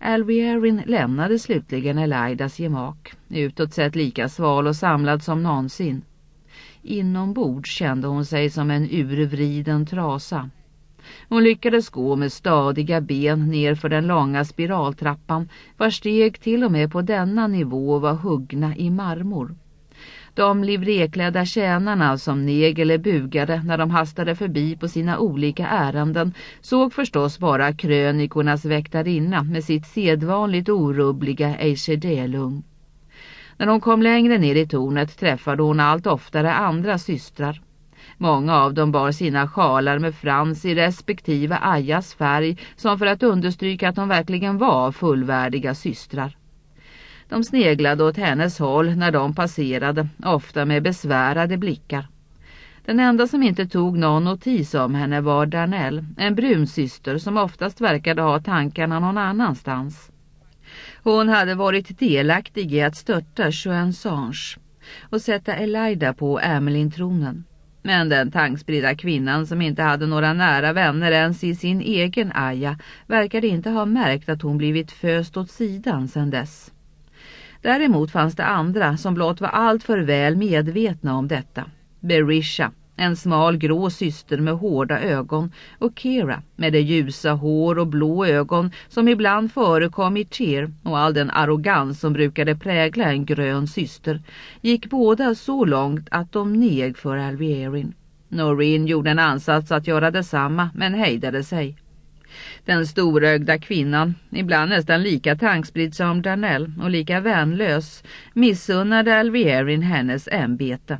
Alviarin lämnade slutligen Elidas gemak, utåt sett lika sval och samlad som någonsin. Inombords kände hon sig som en urvriden trasa. Hon lyckades gå med stadiga ben ner för den långa spiraltrappan, vars steg till och med på denna nivå var huggna i marmor. De livreklädda tjänarna som neg eller bugade när de hastade förbi på sina olika ärenden såg förstås bara krönikornas väktarinna med sitt sedvanligt orubbliga ejderdelung. När hon kom längre ner i tornet träffade hon allt oftare andra systrar. Många av dem bar sina sjalar med frans i respektive ajas färg som för att understryka att de verkligen var fullvärdiga systrar. De sneglade åt hennes håll när de passerade, ofta med besvärade blickar. Den enda som inte tog någon notis om henne var Darnell, en brun syster som oftast verkade ha tankarna någon annanstans. Hon hade varit delaktig i att störta Joan-Sange och sätta Elida på Amelin-tronen. Men den tankspridda kvinnan som inte hade några nära vänner ens i sin egen aja verkade inte ha märkt att hon blivit föst åt sidan sedan dess. Däremot fanns det andra som blott var allt för väl medvetna om detta. Berisha, en smal grå syster med hårda ögon, och Kira med det ljusa hår och blå ögon som ibland förekom i Tyr och all den arrogans som brukade prägla en grön syster, gick båda så långt att de neg för Alviarin. Noreen gjorde en ansats att göra detsamma men hejdade sig. Den storögda kvinnan, ibland nästan lika tankspridd som Darnell och lika vänlös, missunnade Alviarin hennes ämbete.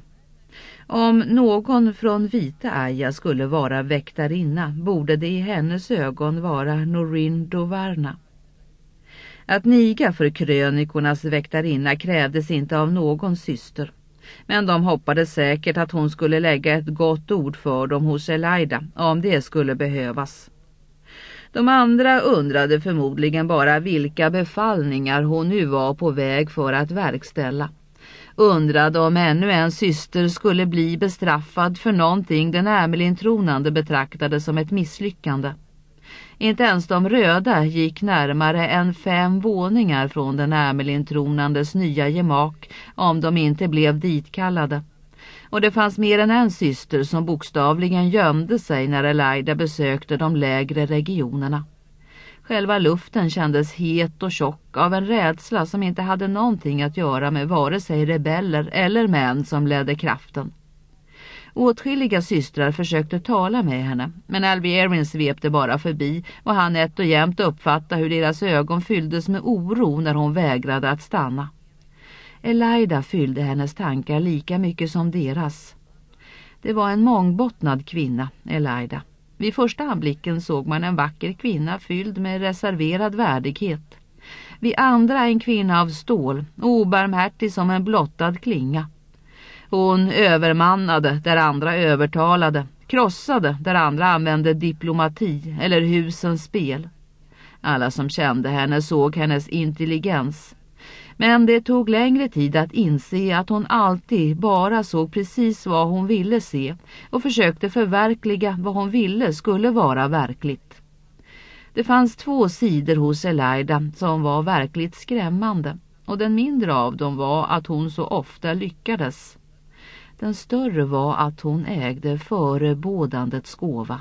Om någon från Vita Aja skulle vara väktarinna borde det i hennes ögon vara Noreen Dovarna. Att niga för krönikornas väktarinna krävdes inte av någon syster, men de hoppades säkert att hon skulle lägga ett gott ord för dem hos Elida om det skulle behövas. De andra undrade förmodligen bara vilka befallningar hon nu var på väg för att verkställa. Undrade om ännu en syster skulle bli bestraffad för någonting den Amelin-tronande betraktade som ett misslyckande. Inte ens de röda gick närmare än 5 våningar från den Amelin-tronandes nya gemak om de inte blev ditkallade. Och det fanns mer än en syster som bokstavligen gömde sig när Elida besökte de lägre regionerna. Själva luften kändes het och tjock av en rädsla som inte hade någonting att göra med vare sig rebeller eller män som ledde kraften. Åtskilliga systrar försökte tala med henne, men Alviarin svepte bara förbi och han ett och jämt uppfatta hur deras ögon fylldes med oro när hon vägrade att stanna. Elida fyllde hennes tankar lika mycket som deras. Det var en mångbottnad kvinna, Elida. Vid första anblicken såg man en vacker kvinna fylld med reserverad värdighet. Vid andra en kvinna av stål, obarmhärtig som en blottad klinga. Hon övermannade där andra övertalade, krossade där andra använde diplomati eller husens spel. Alla som kände henne såg hennes intelligens. Men det tog längre tid att inse att hon alltid bara såg precis vad hon ville se och försökte förverkliga vad hon ville skulle vara verkligt. Det fanns 2 sidor hos Elida som var verkligt skrämmande, och den mindre av dem var att hon så ofta lyckades. Den större var att hon ägde förebådandets gåva.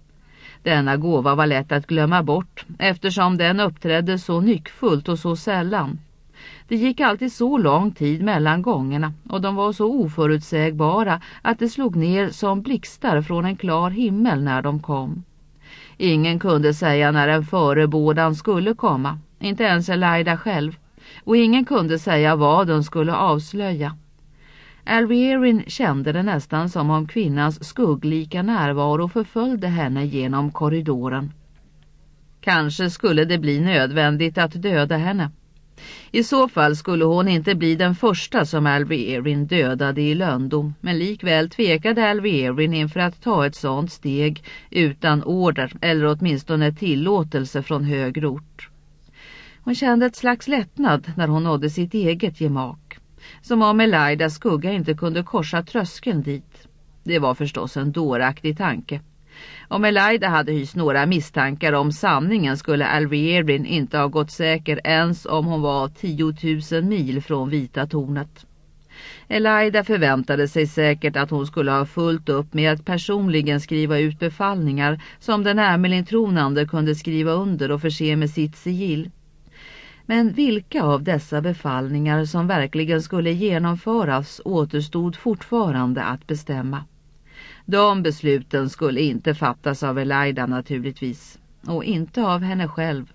Denna gåva var lätt att glömma bort eftersom den uppträdde så nyckfullt och så sällan. Det gick alltid så lång tid mellan gångerna och de var så oförutsägbara att det slog ner som blixtar från en klar himmel när de kom. Ingen kunde säga när en förebådan skulle komma, inte ens Elida själv, och ingen kunde säga vad den skulle avslöja. Alviarin kände det nästan som om kvinnans skugglika närvaro förföljde henne genom korridoren. Kanske skulle det bli nödvändigt att döda henne. I så fall skulle hon inte bli den första som Alviarin dödade i löndom, men likväl tvekade Alviarin inför att ta ett sådant steg utan order eller åtminstone tillåtelse från högre ort. Hon kände ett slags lättnad när hon nådde sitt eget gemak, som om Elidas skugga inte kunde korsa tröskeln dit. Det var förstås en dåraktig tanke. Om Elaida hade hyst några misstankar om sanningen skulle Alverin inte ha gått säker ens om hon var 10 000 mil från Vita tornet. Elaida förväntade sig säkert att hon skulle ha fullt upp med att personligen skriva ut befallningar som den Ermelin-tronande kunde skriva under och förse med sitt sigill. Men vilka av dessa befallningar som verkligen skulle genomföras återstod fortfarande att bestämma. De besluten skulle inte fattas av Elaida naturligtvis, och inte av henne själv.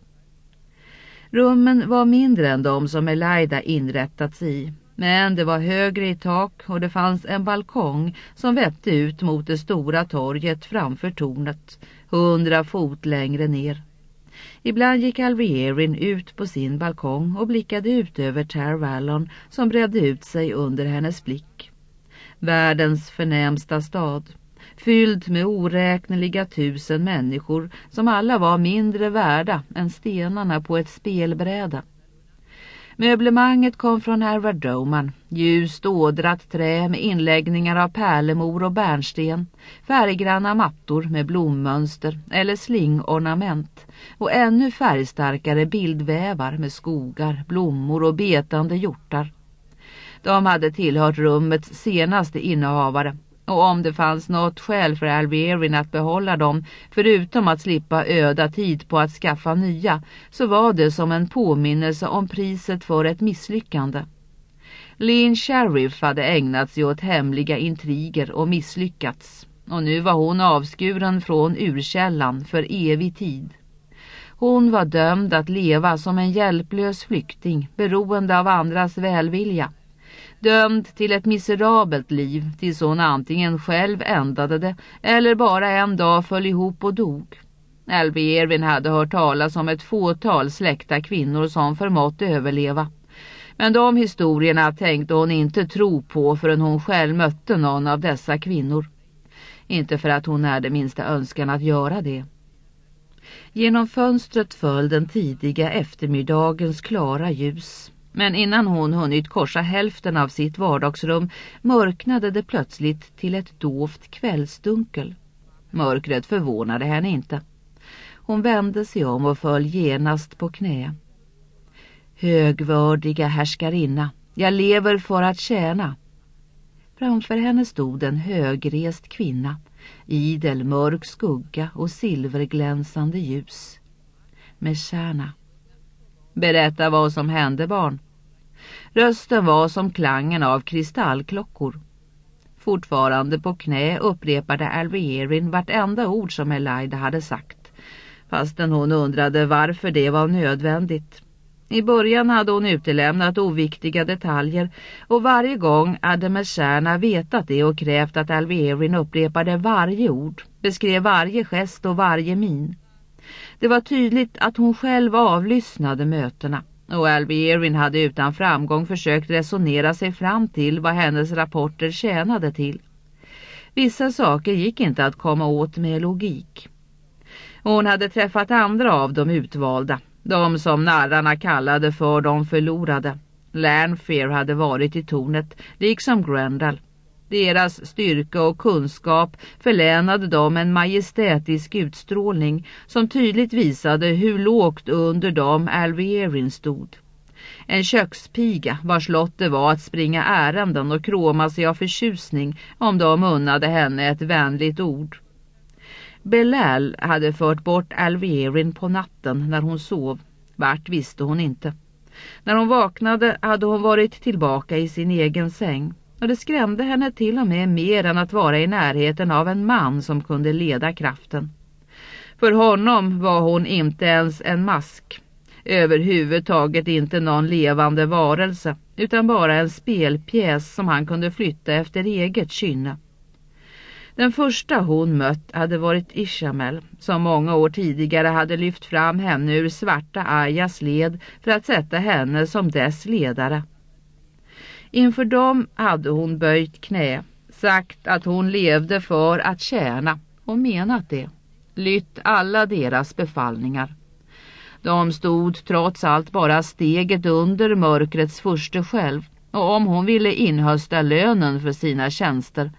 Rummen var mindre än de som Elaida inrättats i, men det var högre i tak och det fanns en balkong som vette ut mot det stora torget framför tornet, 100 fot längre ner. Ibland gick Alverin ut på sin balkong och blickade ut över Tar Valon som bredde ut sig under hennes blick. Världens förnämsta stad, fylld med oräkneliga 1000 människor som alla var mindre värda än stenarna på ett spelbräde. Möblemanget kom från Hervard Doman, ljust ådrat trä med inläggningar av pärlemor och bärnsten, färggranna mattor med blommönster eller slingornament och ännu färgstarkare bildvävar med skogar, blommor och betande hjortar. De hade tillhört rummets senaste innehavare, och om det fanns något skäl för Alverin att behålla dem, förutom att slippa öda tid på att skaffa nya, så var det som en påminnelse om priset för ett misslyckande. Lynn Sheriff hade ägnat sig åt hemliga intriger och misslyckats, och nu var hon avskuren från urkällan för evig tid. Hon var dömd att leva som en hjälplös flykting, beroende av andras välvilja. Dömd till ett miserabelt liv tills hon antingen själv ändade det eller bara en dag föll ihop och dog. Alverin hade hört talas om ett fåtal släkta kvinnor som förmått överleva. Men de historierna tänkte hon inte tro på förrän hon själv mötte någon av dessa kvinnor. Inte för att hon hade minsta önskan att göra det. Genom fönstret föll den tidiga eftermiddagens klara ljus. Men innan hon hunnit korsa hälften av sitt vardagsrum mörknade det plötsligt till ett dovt kvällsdunkel. Mörkret förvånade henne inte. Hon vände sig om och föll genast på knä. Högvördiga härskarinna, jag lever för att tjäna. Framför henne stod en högrest kvinna, idel mörk skugga och silverglänsande ljus. Meshana. Berätta vad som hände, barn. Rösten var som klangen av kristallklockor. Fortfarande på knä upprepade Alverin vartenda ord som Elaida hade sagt, fastän hon undrade varför det var nödvändigt. I början hade hon utelämnat oviktiga detaljer, och varje gång hade Meshana vetat det och krävt att Alverin upprepade varje ord, beskrev varje gest och varje min. Det var tydligt att hon själv avlyssnade mötena, och Alverin hade utan framgång försökt resonera sig fram till vad hennes rapporter tjänade till. Vissa saker gick inte att komma åt med logik. Hon hade träffat andra av de utvalda, de som narrarna kallade för de förlorade. Lanfear hade varit i tornet, liksom Grendel. Deras styrka och kunskap förlänade dem en majestätisk utstrålning som tydligt visade hur lågt under dem Alverin stod. En kökspiga vars lott det var att springa ärenden och kråma sig av förtjusning om de unnade henne ett vänligt ord. Belal hade fört bort Alverin på natten när hon sov. Vart visste hon inte. När hon vaknade hade hon varit tillbaka i sin egen säng. Och det skrämde henne till och med mer än att vara i närheten av en man som kunde leda kraften. För honom var hon inte ens en mask. Överhuvudtaget inte någon levande varelse, utan bara en spelpjäs som han kunde flytta efter eget kynne. Den första hon mött hade varit Ishamel, som många år tidigare hade lyft fram henne ur svarta Ayas led för att sätta henne som dess ledare. Inför dem hade hon böjt knä, sagt att hon levde för att tjäna och menat det. Lytt alla deras befallningar. De stod trots allt bara steget under mörkrets furste själv, och om hon ville inhösta lönen för sina tjänster,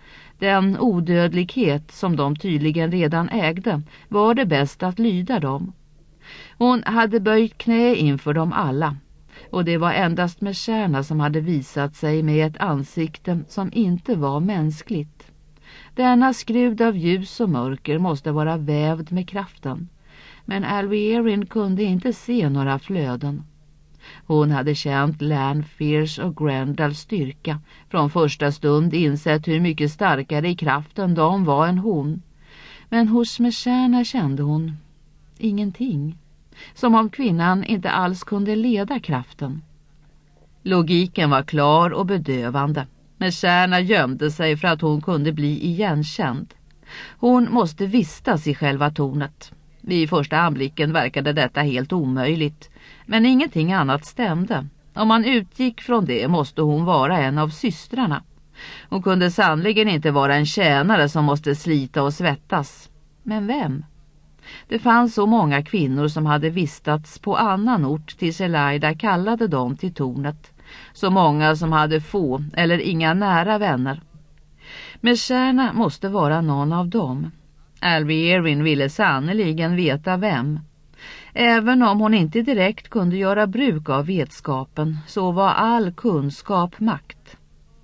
den odödlighet som de tydligen redan ägde, var det bäst att lyda dem. Hon hade böjt knä inför dem alla, och det var endast Messana som hade visat sig med ett ansikte som inte var mänskligt. Denna skrud av ljus och mörker måste vara vävd med kraften, men Alviarin kunde inte se några flöden. Hon hade känt Lanfears och Grendals styrka, från första stund insett hur mycket starkare i kraften de var än hon. Men hos Messana kände hon ingenting, som om kvinnan inte alls kunde leda kraften. Logiken var klar och bedövande. Messana gömde sig för att hon kunde bli igenkänd. Hon måste vistas i själva tornet. Vid första anblicken verkade detta helt omöjligt, men ingenting annat stämde. Om man utgick från det måste hon vara en av systrarna. Hon kunde sannoliken inte vara en tjänare som måste slita och svettas. Men vem? Det fanns så många kvinnor som hade vistats på annan ort tills Elaida kallade dem till tornet. Så många som hade få eller inga nära vänner. Messana måste vara någon av dem. Alviarin ville sannoliken veta vem. Även om hon inte direkt kunde göra bruk av vetskapen, så var all kunskap makt.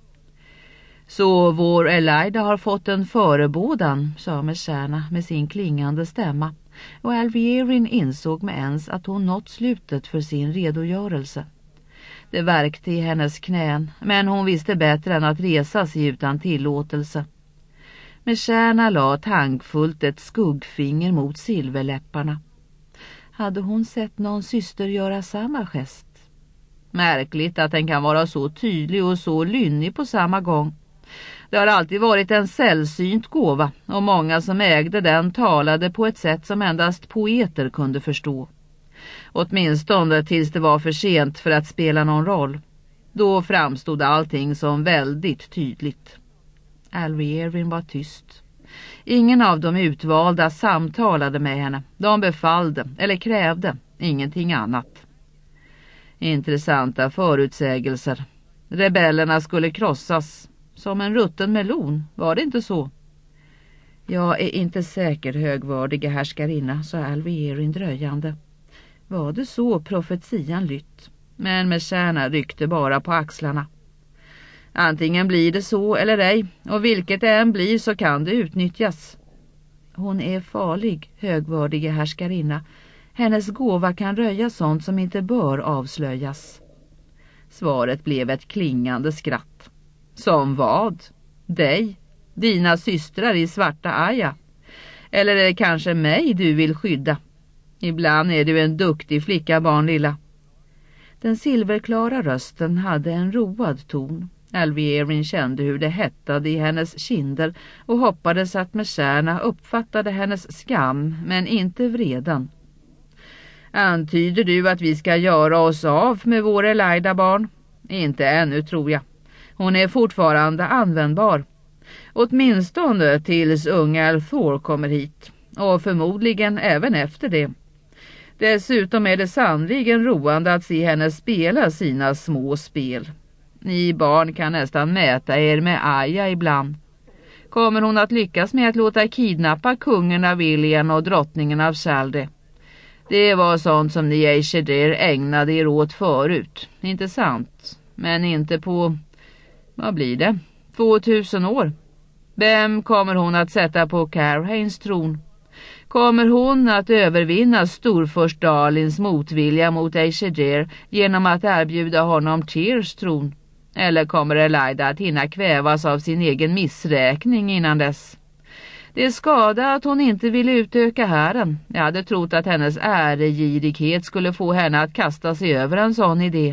Så vår Elaida har fått en förebådan, sa Messana med sin klingande stämma, och Alviarin insåg med ens att hon nått slutet för sin redogörelse. Det värkte i hennes knän, men hon visste bättre än att resa sig utan tillåtelse. Messana la tankfullt ett skuggfinger mot silverläpparna. Hade hon sett någon syster göra samma gest? Märkligt att den kan vara så tydlig och så lynnig på samma gång. Det har alltid varit en sällsynt gåva, och många som ägde den talade på ett sätt som endast poeter kunde förstå. Åtminstone tills det var för sent för att spela någon roll. Då framstod allting som väldigt tydligt. Alviarin var tyst. Ingen av de utvalda samtalade med henne. De befallde eller krävde ingenting annat. Intressanta förutsägelser. Rebellerna skulle krossas som en rutten melon, var det inte så? Jag är inte säker, högvördiga härskarinna, sa Alviarin dröjande. Var det så profetian lytt? Men Messana ryckte bara på axlarna. Antingen blir det så eller ej, och vilket det än blir så kan det utnyttjas. Hon är farlig, högvördiga härskarinna. Hennes gåva kan röja sånt som inte bör avslöjas. Svaret blev ett klingande skratt. Som vad? Dig? Dina systrar i svarta Aya? Eller är det kanske mig du vill skydda? Ibland är du en duktig flicka, barn lilla. Den silverklara rösten hade en road ton. Alviarin kände hur det hettade i hennes kinder och hoppades att Messana uppfattade hennes skam, men inte vreden. Antyder du att vi ska göra oss av med vår Elaida, barn? Inte ännu, tror jag. Hon är fortfarande användbar. Åtminstone tills unga Althor kommer hit. Och förmodligen även efter det. Dessutom är det sannligen roande att se henne spela sina små spel. Ni barn kan nästan mäta er med Aya ibland. Kommer hon att lyckas med att låta kidnappa kungen av Ilien och drottningen av Shalde? Det var sånt som ni Aeshedir ägnade er åt förut. Inte sant? Men inte på, vad blir det? 2000 år. Vem kommer hon att sätta på Carhains tron? Kommer hon att övervinna storförst Dalins motvilja mot Aeshedir genom att erbjuda honom Tyrs tron? Eller kommer Elaida att hinna kvävas av sin egen missräkning innan dess? Det är skada att hon inte vill utöka hären. Jag hade trott att hennes äregirighet skulle få henne att kasta sig över en sån idé.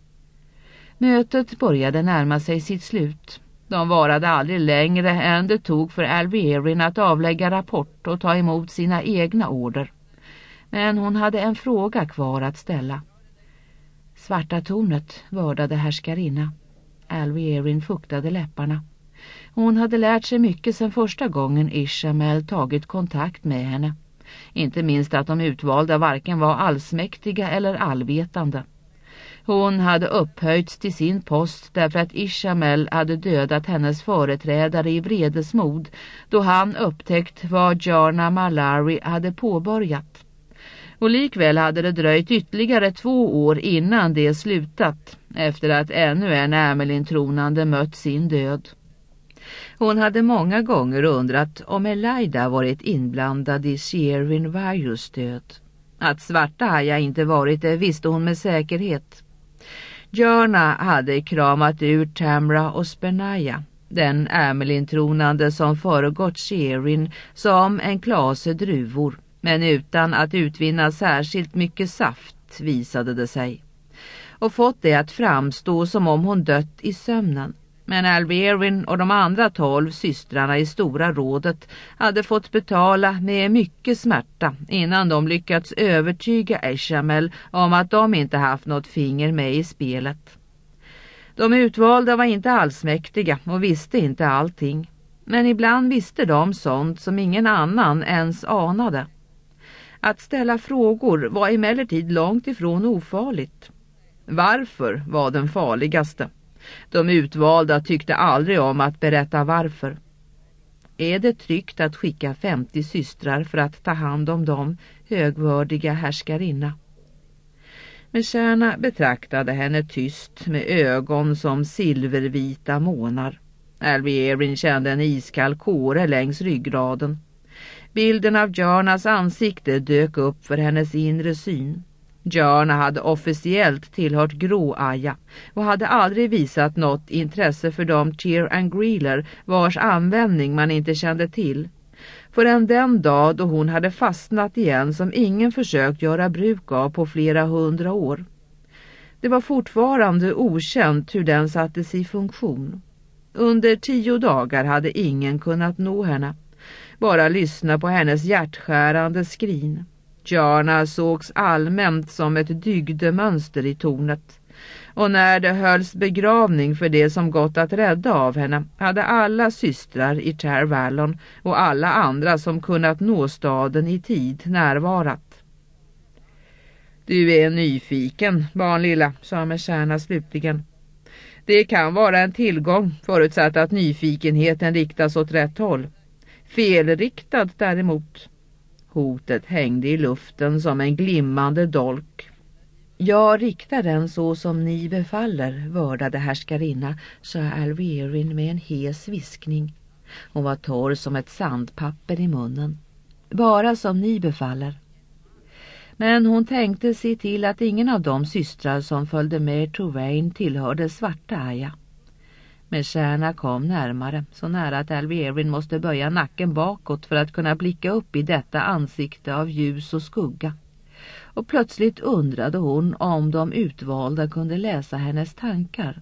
Mötet började närma sig sitt slut. De varade aldrig längre än det tog för Alviarin att avlägga rapport och ta emot sina egna order. Men hon hade en fråga kvar att ställa. Svarta tornet, vördade härskarinna. Alviarin fuktade läpparna. Hon hade lärt sig mycket sedan första gången Ishamael tagit kontakt med henne. Inte minst att de utvalda varken var allsmäktiga eller allvetande. Hon hade upphöjts till sin post därför att Ishamel hade dödat hennes företrädare i vredesmod då han upptäckt vad Jarna Malari hade påbörjat. Och likväl hade det dröjt ytterligare 2 år innan det slutat, efter att ännu en Amelin-tronande mött sin död. Hon hade många gånger undrat om Elaida varit inblandad i Shierin Virus död. Att Svarta Haja inte varit det visste hon med säkerhet. Jarna hade kramat ur Tamra och Spenaya, den Amelin-tronande som föregått Shierin, som en klase druvor, men utan att utvinna särskilt mycket saft, visade det sig. Och fått det att framstå som om hon dött i sömnen. Men Alberin och de andra 12 systrarna i Stora rådet hade fått betala med mycket smärta innan de lyckats övertyga Ishamel om att de inte haft något finger med i spelet. De utvalda var inte allsmäktiga och visste inte allting. Men ibland visste de sånt som ingen annan ens anade. Att ställa frågor var emellertid långt ifrån ofarligt. Varför var den farligaste? De utvalda tyckte aldrig om att berätta varför. Är det tryggt att skicka 50 systrar för att ta hand om dem, högvördiga härskarinna? Meshana betraktade henne tyst med ögon som silvervita månar. Alberin kände en iskall kåre längs ryggraden. Bilden av Jarnas ansikte dök upp för hennes inre syn. Jarna hade officiellt tillhört Grå-Aja och hade aldrig visat något intresse för de Tyr and Greeler vars användning man inte kände till. Förrän den dag då hon hade fastnat igen som ingen försökt göra bruk av på flera 100 år. Det var fortfarande okänt hur den sattes i funktion. Under 10 dagar hade ingen kunnat nå henne. Bara lyssna på hennes hjärtskärande skrin. Jarna sågs allmänt som ett dygdemönster i tornet. Och när det hölls begravning för det som gått att rädda av henne hade alla systrar i Tar Valon och alla andra som kunnat nå staden i tid närvarat. Du är nyfiken, barnlilla, sa Meshana slutligen. Det kan vara en tillgång, förutsatt att nyfikenheten riktas åt rätt håll. Felriktad däremot. Hotet hängde i luften som en glimmande dolk. Jag riktar den så som ni befaller, vördade härskarinna, sa Alberin med en hes viskning. Hon var torr som ett sandpapper i munnen. Bara som ni befaller. Men hon tänkte se till att ingen av de systrar som följde med Trovain tillhörde Svarta Haja. Meshana kom närmare, så nära att Alberin måste böja nacken bakåt för att kunna blicka upp i detta ansikte av ljus och skugga. Och plötsligt undrade hon om de utvalda kunde läsa hennes tankar.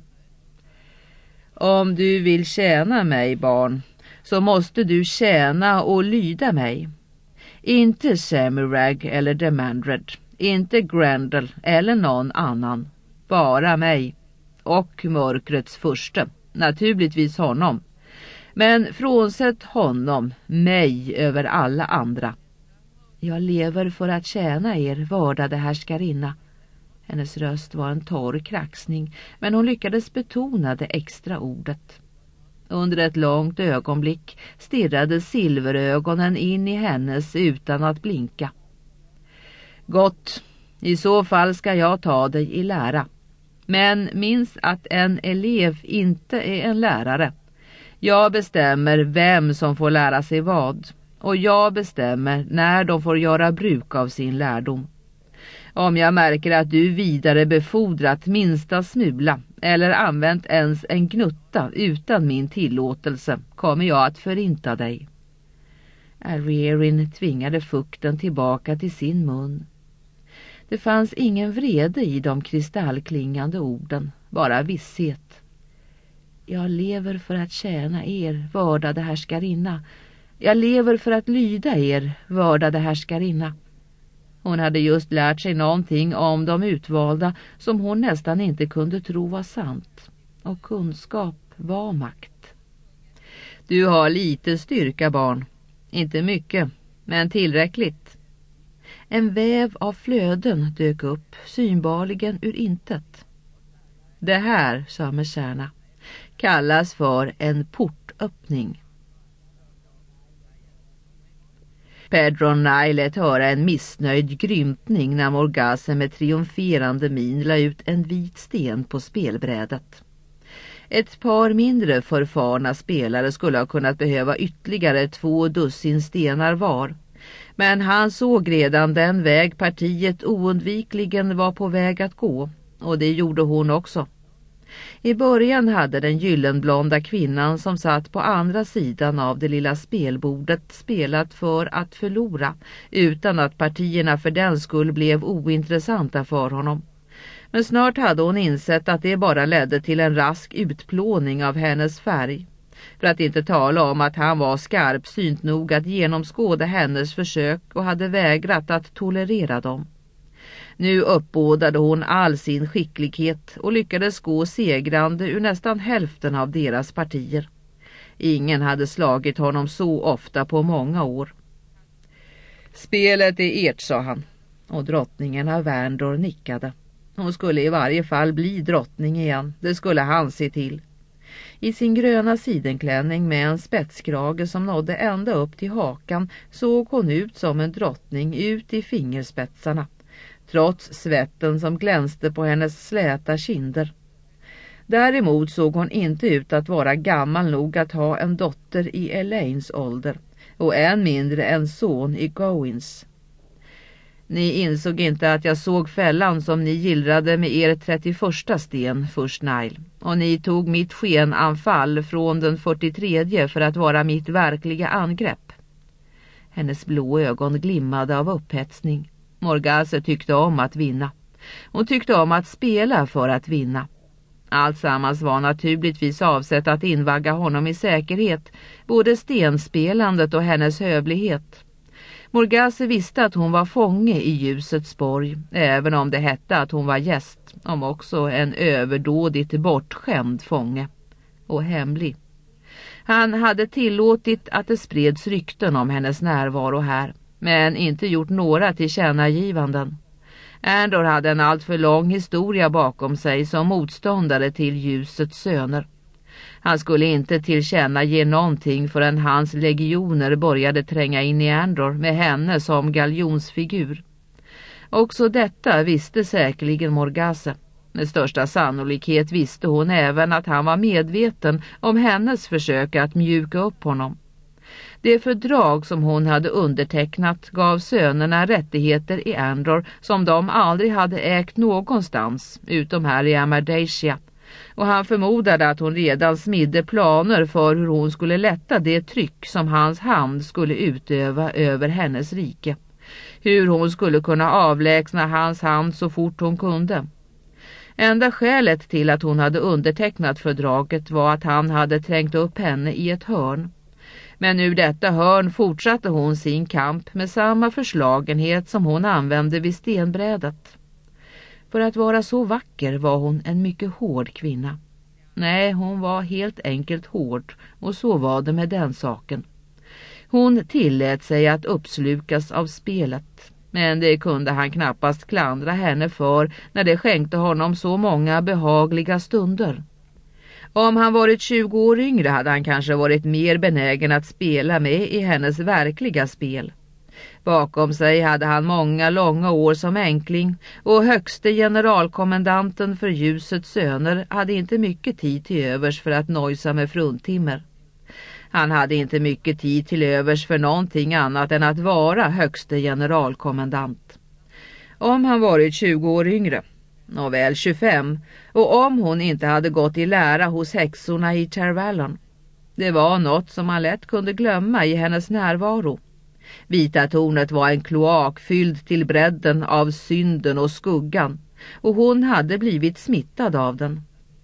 Om du vill tjäna mig, barn, så måste du tjäna och lyda mig. Inte Semirag eller Demandred, inte Grendel eller någon annan. Bara mig och mörkrets furste. Naturligtvis honom. Men frånsett honom, mig över alla andra. Jag lever för att tjäna er, vördade härskarinna. Hennes röst var en torr kraxning, men hon lyckades betona det extra ordet. Under ett långt ögonblick stirrade silverögonen in i hennes utan att blinka. Gott, i så fall ska jag ta dig i lära. Men minns att en elev inte är en lärare. Jag bestämmer vem som får lära sig vad. Och jag bestämmer när de får göra bruk av sin lärdom. Om jag märker att du vidare befordrat minsta smula eller använt ens en gnutta utan min tillåtelse kommer jag att förinta dig. Alberin tvingade fukten tillbaka till sin mun. Det fanns ingen vrede i de kristallklingande orden, bara visshet. Jag lever för att tjäna er, vördade härskarinna. Jag lever för att lyda er, vördade härskarinna. Hon hade just lärt sig någonting om de utvalda som hon nästan inte kunde tro var sant. Och kunskap var makt. Du har lite styrka, barn. Inte mycket, men tillräckligt. En väv av flöden dök upp, synbarligen ur intet. Det här, sa Messana, kallas för en portöppning. Pedro Nye lät höra en missnöjd grymtning när Morgase med triumferande min la ut en vit sten på spelbrädet. Ett par mindre förfarna spelare skulle ha kunnat behöva ytterligare 2 dussin stenar var. Men han såg redan den väg partiet oundvikligen var på väg att gå, och det gjorde hon också. I början hade den gyllenblonda kvinnan som satt på andra sidan av det lilla spelbordet spelat för att förlora, utan att partierna för den skull blev ointressanta för honom. Men snart hade hon insett att det bara ledde till en rask utplåning av hennes färg. För att inte tala om att han var skarpsynt nog att genomskåda hennes försök och hade vägrat att tolerera dem. Nu uppbådade hon all sin skicklighet och lyckades gå segrande ur nästan hälften av deras partier. Ingen hade slagit honom så ofta på många år. Spelet är ert, sa han, och drottningen av Värndor nickade. Hon skulle i varje fall bli drottning igen, det skulle han se till. I sin gröna sidenklänning med en spetskrage som nådde ända upp till hakan såg hon ut som en drottning ut i fingerspetsarna, trots svetten som glänste på hennes släta kinder. Däremot såg hon inte ut att vara gammal nog att ha en dotter i Elaines ålder, och än mindre en son i Gowins. Ni insåg inte att jag såg fällan som ni gillrade med er 31:a sten, först Nile. Och ni tog mitt skenanfall från den 43:e för att vara mitt verkliga angrepp. Hennes blå ögon glimmade av upphetsning. Morgase tyckte om att vinna. Hon tyckte om att spela för att vinna. Alltsammans var naturligtvis avsett att invagga honom i säkerhet, både stenspelandet och hennes hövlighet. Morgase visste att hon var fånge i ljusets borg, även om det hette att hon var gäst, om också en överdådigt bortskämd fånge. Och hemlig. Han hade tillåtit att det spreds rykten om hennes närvaro här, men inte gjort några tillkännagivanden. Andor hade en alltför lång historia bakom sig som motståndare till ljusets söner. Han skulle inte tillkännage någonting förrän hans legioner började tränga in i Andor med henne som galjonsfigur. Också detta visste säkerligen Morgase. Med största sannolikhet visste hon även att han var medveten om hennes försök att mjuka upp honom. Det fördrag som hon hade undertecknat gav sönerna rättigheter i Andor som de aldrig hade ägt någonstans, utom här i Amardacia. Och han förmodade att hon redan smidde planer för hur hon skulle lätta det tryck som hans hand skulle utöva över hennes rike. Hur hon skulle kunna avlägsna hans hand så fort hon kunde. Enda skälet till att hon hade undertecknat fördraget var att han hade trängt upp henne i ett hörn. Men ur detta hörn fortsatte hon sin kamp med samma förslagenhet som hon använde vid stenbrädet. För att vara så vacker var hon en mycket hård kvinna. Nej, hon var helt enkelt hård, och så var det med den saken. Hon tillät sig att uppslukas av spelet, men det kunde han knappast klandra henne för när det skänkte honom så många behagliga stunder. Om han varit 20 år yngre hade han kanske varit mer benägen att spela med i hennes verkliga spel. Bakom sig hade han många långa år som enkling, och högste generalkommandanten för ljusets söner hade inte mycket tid till övers för att nojsa med fruntimmer. Han hade inte mycket tid till övers för någonting annat än att vara högste generalkommandant. Om han varit 20 år yngre, och väl 25, och om hon inte hade gått i lära hos häxorna i Tervallon. Det var något som man lätt kunde glömma i hennes närvaro. Vita tornet var en kloak fylld till bredden av synden och skuggan, och hon hade blivit smittad av den.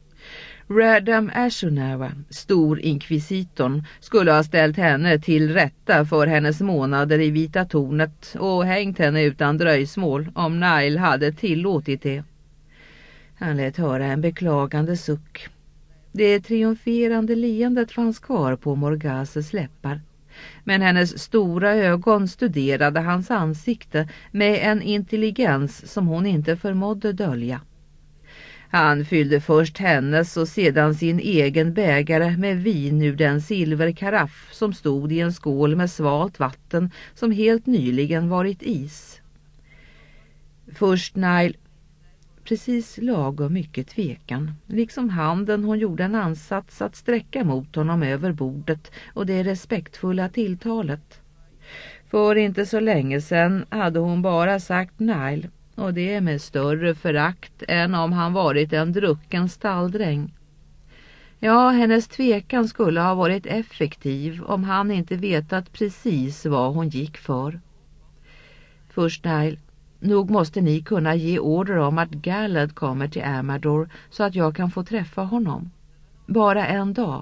Radam Ashonava, stor inkvisitorn, skulle ha ställt henne till rätta för hennes månader i Vita tornet och hängt henne utan dröjsmål om Nile hade tillåtit det. Han lät höra en beklagande suck. Det triumferande leendet fanns kvar på Morgases läppar, men hennes stora ögon studerade hans ansikte med en intelligens som hon inte förmådde dölja. Han fyllde först hennes och sedan sin egen bägare med vin ur den silverkaraff som stod i en skål med svalt vatten som helt nyligen varit is. Först Nile, precis lagom mycket tvekan, liksom handen hon gjorde en ansats att sträcka mot honom över bordet och det respektfulla tilltalet. För inte så länge sedan hade hon bara sagt Nile, och det med större förakt än om han varit en drucken stalldräng. Ja, hennes tvekan skulle ha varit effektiv om han inte vetat precis vad hon gick för. Först Nile, nog måste ni kunna ge order om att Gallad kommer till Amador så att jag kan få träffa honom. Bara en dag.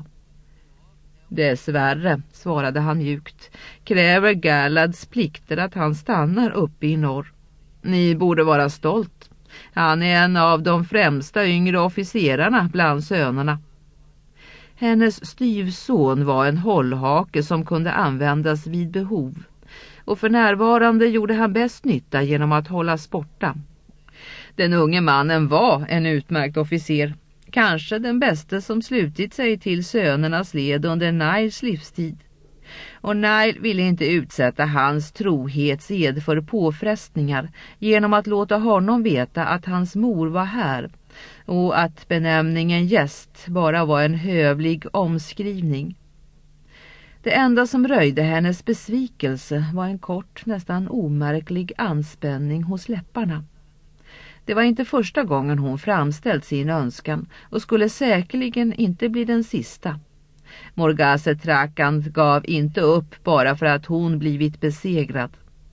Dessvärre, svarade han mjukt, kräver Gallads plikter att han stannar uppe i norr. Ni borde vara stolt. Han är en av de främsta yngre officerarna bland sönerna. Hennes styvson var en hållhake som kunde användas vid behov. Och för närvarande gjorde han bäst nytta genom att hållas borta. Den unge mannen var en utmärkt officer. Kanske den bästa som slutit sig till sönernas led under Niles livstid. Och Nile ville inte utsätta hans trohetsed för påfrestningar genom att låta honom veta att hans mor var här och att benämningen gäst bara var en hövlig omskrivning. Det enda som röjde hennes besvikelse var en kort, nästan omärklig anspänning hos läpparna. Det var inte första gången hon framställt sin önskan och skulle säkerligen inte bli den sista. Morgase Trakand gav inte upp bara för att hon blivit besegrad.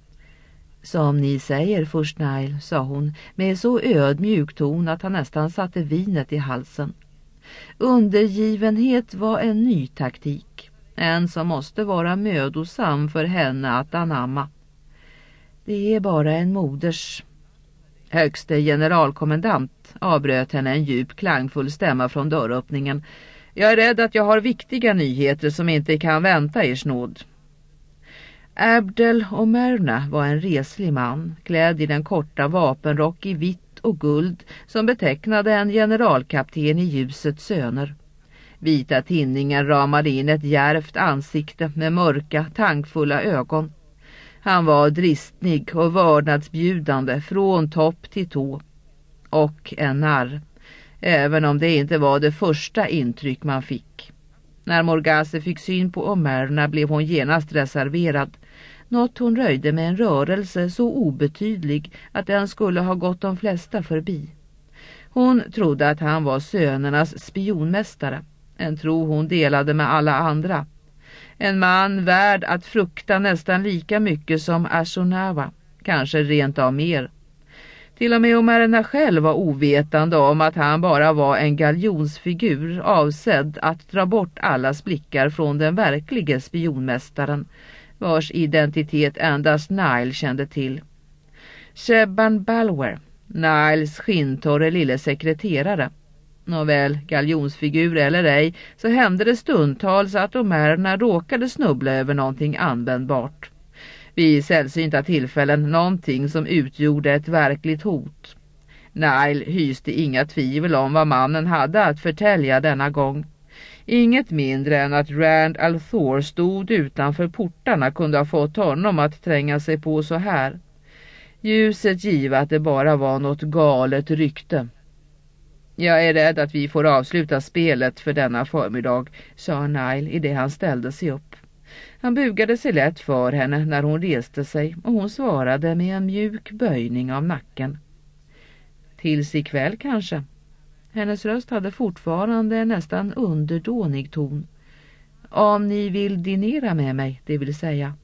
Som ni säger, först Nile, sa hon med så ödmjuk ton att han nästan satte vinet i halsen. Undergivenhet var en ny taktik, en som måste vara mödosam för henne att anamma. Det är bara en moders... Högste generalkommendant, avbröt henne en djup klangfull stämma från dörröppningen. Jag är rädd att jag har viktiga nyheter som inte kan vänta ers nåd. Abdel Omerna var en reslig man, klädd i den korta vapenrock i vitt och guld som betecknade en generalkapten i ljusets söner. Vita tinningar ramade in ett djärvt ansikte med mörka, tankfulla ögon. Han var dristnig och vördnadsbjudande från topp till tå. Och en narr, även om det inte var det första intryck man fick. När Morgase fick syn på Omerna blev hon genast reserverad. Något hon röjde med en rörelse så obetydlig att den skulle ha gått de flesta förbi. Hon trodde att han var sönernas spionmästare. En tro hon delade med alla andra. En man värd att frukta nästan lika mycket som Ashonava, kanske rent av mer. Till och med Omerna själv var ovetande om att han bara var en galjonsfigur avsedd att dra bort allas blickar från den verkliga spionmästaren, vars identitet endast Nile kände till. Sheban Balwer, Niles skintorre lille sekreterare. Nåväl, galjonsfigur eller ej, så hände det stundtals att Omerna råkade snubbla över någonting användbart. Vid sällsynta tillfällen någonting som utgjorde ett verkligt hot. Nile hyste inga tvivel om vad mannen hade att förtälja denna gång. Inget mindre än att Rand Althor stod utanför portarna kunde ha fått honom att tränga sig på så här. Ljuset giv att det bara var något galet rykte. Jag är rädd att vi får avsluta spelet för denna förmiddag, sa Nile i det han ställde sig upp. Han bugade sig lätt för henne när hon reste sig och hon svarade med en mjuk böjning av nacken. Tills ikväll kanske. Hennes röst hade fortfarande en nästan underdånig ton. Om ni vill dinera med mig, det vill säga.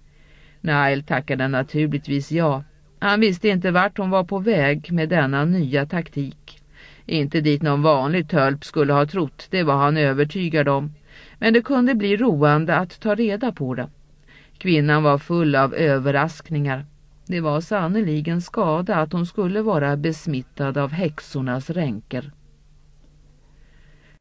Nile tackade naturligtvis ja. Han visste inte vart hon var på väg med denna nya taktik. Inte dit någon vanlig tölp skulle ha trott, det var han övertygad om. Men det kunde bli roande att ta reda på det. Kvinnan var full av överraskningar. Det var sannoliken skada att hon skulle vara besmittad av häxornas ränker.